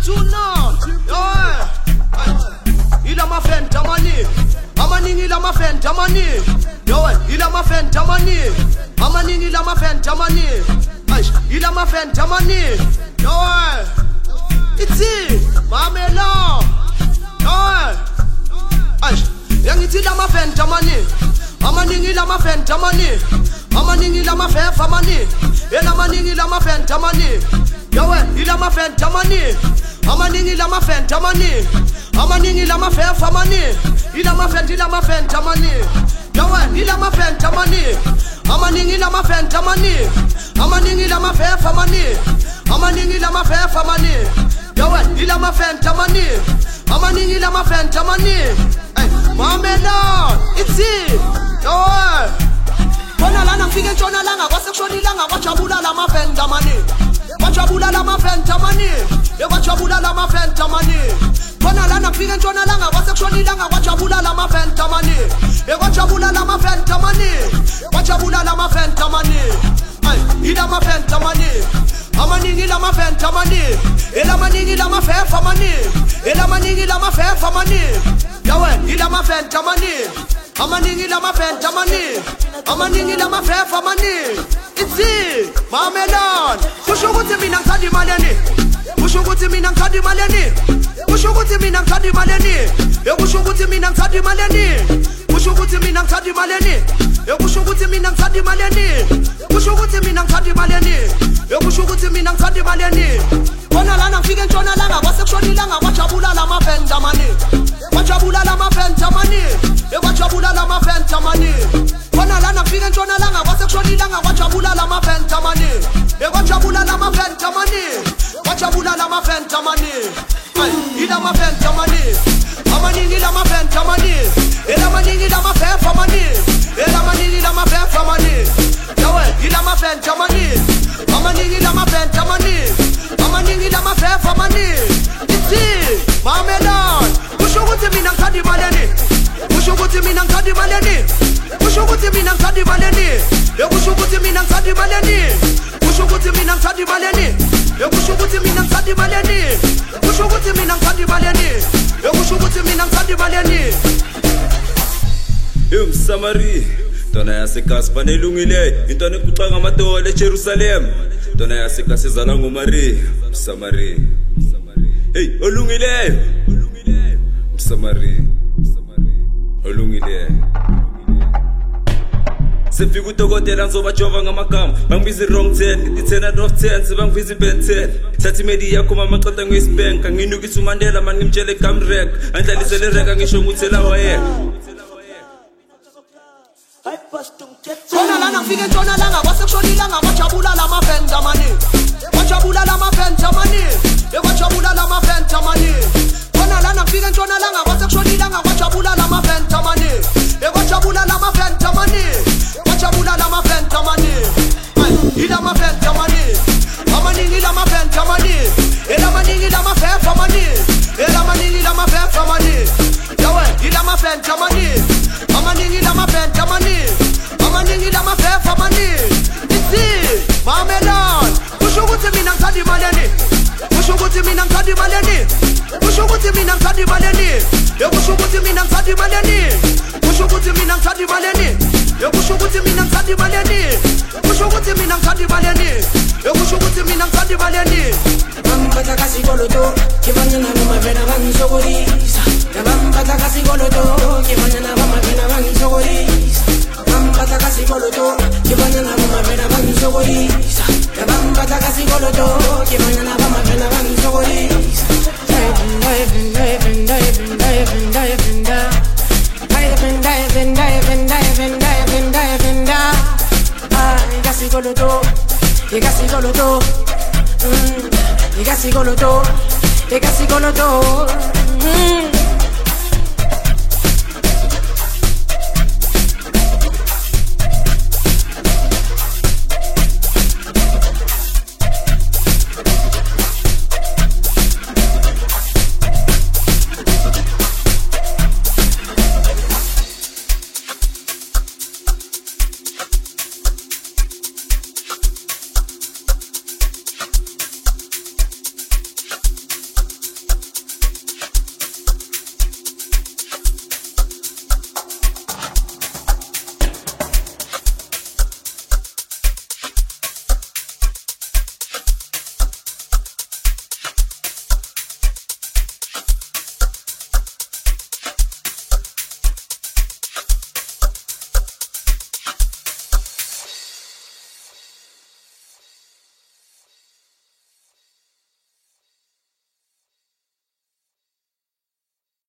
tuna. Ila mafenta mani. Amaning ila mafenta mani. Yo, ila mafenta mani. Amaning ila mafenta mani. Ila mafenta mani. Yo, it's it. Mamela. Yo, yang it's ila mafenta mani. Amaning ila mafenta mani. Amaning ila mafefa mani. Ela maning ila mafenta mani. Yo, ila mafenta mani. Amaning ila mafenta mani. Amaning ila mafefa mani. Ila mafenta mani. Yo, ila mafenta mani. Amaning ila mafenta mani. Amaning ila mafefa mani. Amaning ila mafefa mani. Yo, ila mafenta mani. Amaning ila mafenta mani. Mamela, it's it. Yo, kona lana mfike ntshona langa kwasekshoni langa kwajabula la mafenta mani. Kwajabula la mafenta mani. Kwajabula la mafenta mani. Kona lana mfike ntshona langa kwasekshoni langa kwajabula la mafenta mani. Kwajabula la mafenta mani. Kwajabula la mafenta mani. Ila mafenta mani. Amaning ila mafenta mani. Ela maning ila mafefa mani. Ela maning ila mafefa mani. Yawe ila mafenta mani. Amaning ila mafenta mani. Amaning ila mafefa mani. It's it. Mamelon. Kushukuthi mina ngithanda imaleni. Kushukuthi mina ngithanda imaleni. Kushukuthi mina ngithanda imaleni. Kushukuthi mina ngithanda imaleni. Kushukuthi mina ngithanda imaleni. Kushukuthi mina ngithanda imaleni. Kushukuthi mina ngithanda imaleni. Kushukuthi mina ngithanda imaleni. Kona lana ngifike ntshona langa kwasekshoni langa kwajabula la mafenta mani. Kwajabula la mafenta mani. Kwajabula la mafenta mani. Kona lana ngifike ntshona langa kwasekshoni langa kwajabula la mafenta mani. Kwajabula la mafenta mani. Kwajabula la mafenta mani. Ila mafenta mani. Amaning ila mafenta mani. Ela maning ila mafefa mani. Ela maning ila mafefa mani. Yawe ila mafenta mani. Amaning ila mafenta mani. Amaning ila mafefa mani. It's it. Mamelon. Kushukuthi mina ngithanda imaleni. Kushukuthi mina ngithanda imaleni. Kushukuthi mina ngithanda imaleni. Kushukuthi mina ngithanda imaleni. Kushukuthi mina ngithanda imaleni. Kushukuthi mina ngithanda imaleni. Kushukuthi mina ngithanda imaleni. Kushukuthi mina ngithanda imaleni. Umsamari Dona yasekhasi fanelungile intwana ekuxa ngamadolo eJerusalem Dona yasekhasi ezala ngomari Umsamari Hey olungileyo Umsamari olungileyo Sefika udokotela ngizobajova ngamagama bangibiza wrong 10 ngithi 10 out of 10 sebangibiza Ben 10 thathi media yakho mama xoxa ngeSpank nginukisa uMandela mani ngimtshele Gamrek andlalisele ireka ngisho nguthela wayeka Kona lana ngifike ntshona langa kwasekshoni langa kwajabula la mafenta mani. Kwajabula la mafenta mani. Kwajabula la mafenta mani. Kona lana ngifike ntshona langa kwasekshoni langa kwajabula la mafenta mani. Kwajabula la mafenta mani. Kwajabula la mafenta mani. Ila mafenta mani. Amaning ila mafenta mani. Ela maning ila mafefa mani. Ela maning ila mafefa mani. Yawe ila mafenta mani. Amaning ila mafenta mani. Amaning ila mafefa mani. It's it. Mamelon. Kushukuthi mina ngithanda imaleni. Kushukuthi mina ngithanda imaleni. Kushukuthi mina ngithanda imaleni. Kushukuthi mina ngithanda imaleni. Kushukuthi mina ngithanda imaleni. Kushukuthi mina ngithanda imaleni. Kushukuthi mina ngithanda imaleni. Kushukuthi mina ngithanda imaleni. Bambata kasi goloto, kibanya na mama vena bangisokolisa. Bambata kasi goloto, kibanya na mama vena bangisokolisa. Bambata kasi goloto, kibanya na mama vena bangisokolisa. Bambata kasi goloto, kibanya na mama vena bangisokolisa. You got to go to